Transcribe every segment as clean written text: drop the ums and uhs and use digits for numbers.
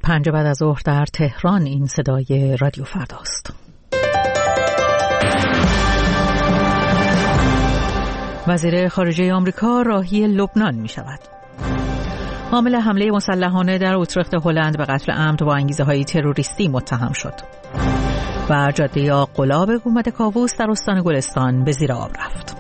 5 بعد از ظهر در تهران. این صدای رادیو فرداست. وزیر خارجه آمریکا راهی لبنان می شود. عامل حمله مسلحانه در اوترخت هلند به قتل عمد با انگیزه‌های تروریستی متهم شد. و جاده آق‌قلاب گنبد کاووس در استان گلستان به زیر آب رفت.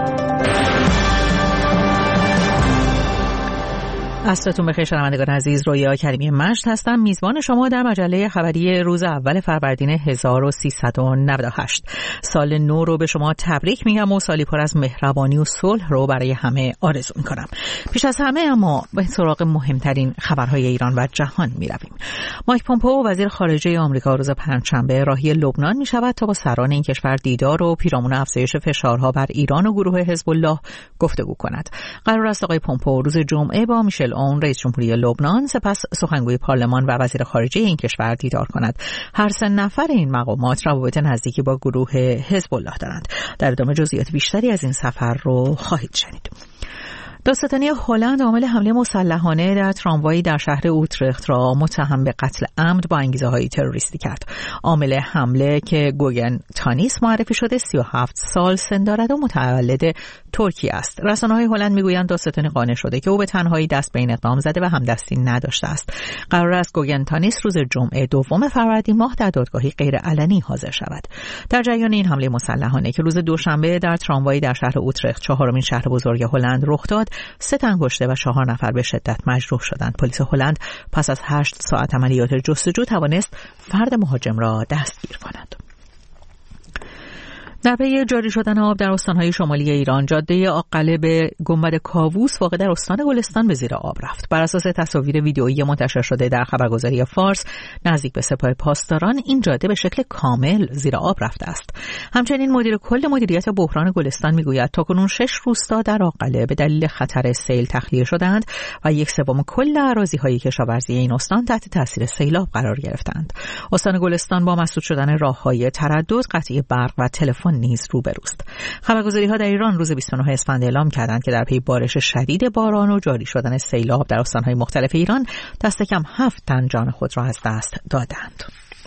عصرتون بخیر شنوندگان عزیز، رویا کریمی مجد هستم، میزبان شما در مجله خبری روز اول فروردین 1398. سال نو رو به شما تبریک میگم و سالی پر از مهربانی و صلح رو برای همه آرزو میکنم. پیش از همه اما به سراغ مهمترین خبرهای ایران و جهان میرویم. مایک پومپئو وزیر خارجه آمریکا روز پنجشنبه راهی لبنان میشود تا با سران این کشور دیدار و پیرامون افزایش فشارها بر ایران و گروه حزب الله گفتگو کند. قرار است آقای پومپئو روز جمعه با میشل اون رئیس جمهوری لبنان، سپس سخنگوی پارلمان و وزیر خارجه این کشور دیدار کند. هر سه نفر این مقامات روابط نزدیکی با گروه حزب الله دارند. در ادامه جزئیات بیشتری از این سفر رو خواهید شنید. دادستانی هلند عامل حمله مسلحانه در تراموایی در شهر اوترخت را متهم به قتل عمد با انگیزه‌های تروریستی کرد. عامل حمله که گوگن تانیس معرفی شده 37 سال سن دارد و متولد ترکیه است. رسانه‌های هلند میگویند دادستانی قانع شده که او به تنهایی دست به این اقدام زده و همدستی نداشته است. قرار است گوگن تانیس روز جمعه دوم فروردین ماه در دادگاهی غیرعلنی حاضر شود. در جریان این حمله مسلحانه که روز دوشنبه در تراموایی در شهر اوترخت، چهارمین شهر بزرگ هلند، رخ داد، 3 تن کشته و 4 نفر به شدت مجروح شدند. پلیس هلند پس از 8 ساعت عملیات جستجو توانست فرد مهاجم را دستگیر کند. در پی جاری شدن آب در استانهای شمالی ایران، جاده آق‌قلب گنبد کاووس واقع در استان گلستان به زیر آب رفت. بر اساس تصاویر ویدئویی منتشر شده در خبرگزاری فارس نزدیک به سپاه پاسداران، این جاده به شکل کامل زیر آب رفته است. همچنین مدیر کل مدیریت بحران گلستان میگوید تاکنون 6 روستا در آق‌قلب به دلیل خطر سیل تخلیه شدند و 1/3 کل اراضی‌های کشاورزی این استان تحت تاثیر سیلاب قرار گرفتند. استان گلستان با مسدود شدن راه‌های تردد، قطعی برق و تلفن نیز روبروست. خبرگزاری‌ها در ایران روز 29 اسفند اعلام کردند که در پی بارش شدید باران و جاری شدن سیلاب در استان‌های مختلف ایران دست کم 7 تن جان خود را از دست دادند.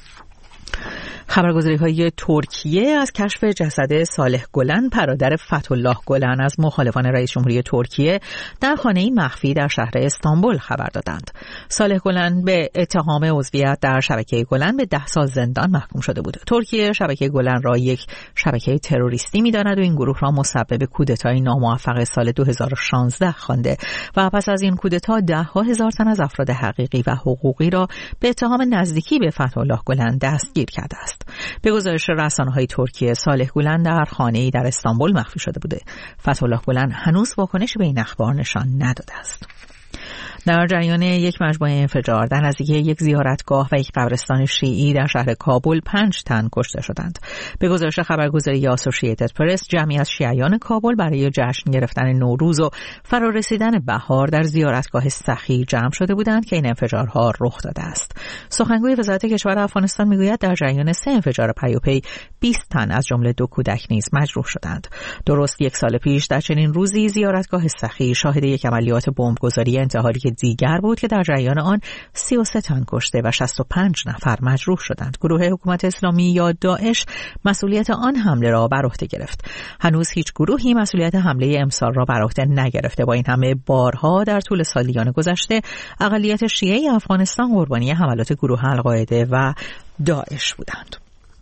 خبرگزاری‌های ترکیه از کشف جسد صالح گلن، برادر فتح‌الله گلن، از مخالفان رئیس جمهوری ترکیه در خانه‌ای مخفی در شهر استانبول خبر دادند. صالح گلن به اتهام عضویت در شبکه گلن به 10 سال زندان محکوم شده بود. ترکیه شبکه گلن را یک شبکه تروریستی می‌داند و این گروه را مسبب کودتای ناموفق سال 2016 خوانده و پس از این کودتا 10,000 تن از افراد حقیقی و حقوقی را به اتهام نزدیکی به فتح‌الله گلن دستگیر کرده است. به گزارش رسانه‌های ترکیه، صالح گلن در خانه‌ای در استانبول مخفی شده بوده. فتح‌الله گلن هنوز واکنشی به این اخبار نشان نداده است. در جریان یک مجموعه انفجار در نزدیکی یک زیارتگاه و یک قبرستان شیعی در شهر کابل 5 تن کشته شدند. به گزارش خبرگزاری آسوشییتد پرس، جمعی از شیعیان کابل برای جشن گرفتن نوروز و فرارسیدن بهار در زیارتگاه سخی جمع شده بودند که این انفجارها رخ داده است. سخنگوی وزارت کشور افغانستان میگوید در جریان 3 انفجار پیاپی 20 تن از جمله 2 کودک نیز مجروح شدند. درست 1 سال پیش در چنین روزی زیارتگاه سخی شاهد یک عملیات بمبگذاری انتحاری دیگر بود که در جریان آن 33 تن کشته و 65 نفر مجروح شدند. گروه حکومت اسلامی یا داعش مسئولیت آن حمله را بر عهده گرفت. هنوز هیچ گروهی مسئولیت حمله امسال را بر عهده نگرفته. با این همه بارها در طول سالیان گذشته اقلیت شیعه افغانستان قربانی حملات گروه القاعده و داعش بودند.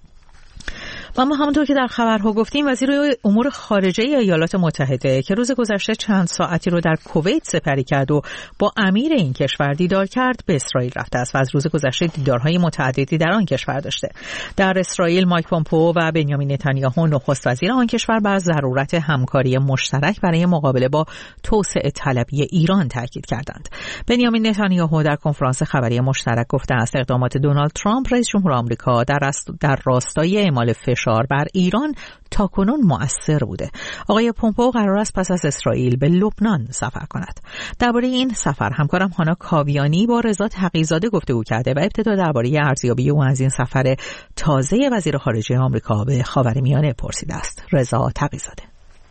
اما همونطور که در خبرها گفتیم، وزیر امور خارجه ایالات متحده که روز گذشته چند ساعتی رو در کویت سپری کرد و با امیر این کشور دیدار کرد، به اسرائیل رفته است و از روز گذشته دیدارهای متعددی در آن کشور داشته. در اسرائیل مایک پومپئو و بنیامین نتانیاهو نخست وزیر آن کشور بر ضرورت همکاری مشترک برای مقابله با توسعه طلبی ایران تاکید کردند. بنیامین نتانیاهو در کنفرانس خبری مشترک گفته است اقدامات دونالد ترامپ رئیس جمهور آمریکا در راستای اعمال فشار بر ایران تاکنون مؤثر بوده. آقای پومپئو قرار است پس از اسرائیل به لبنان سفر کند. درباره این سفر همکارم هانا کاویانی با رضا تقی‌زاده گفتگو کرده و ابتدا درباره ارزیابی او از این سفر تازه وزیر خارجه آمریکا به خاورمیانه پرسیده است. رضا تقی‌زاده: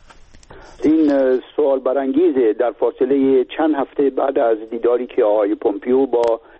این سوال برانگیزه. در فاصله چند هفته بعد از دیداری که آقای پومپئو با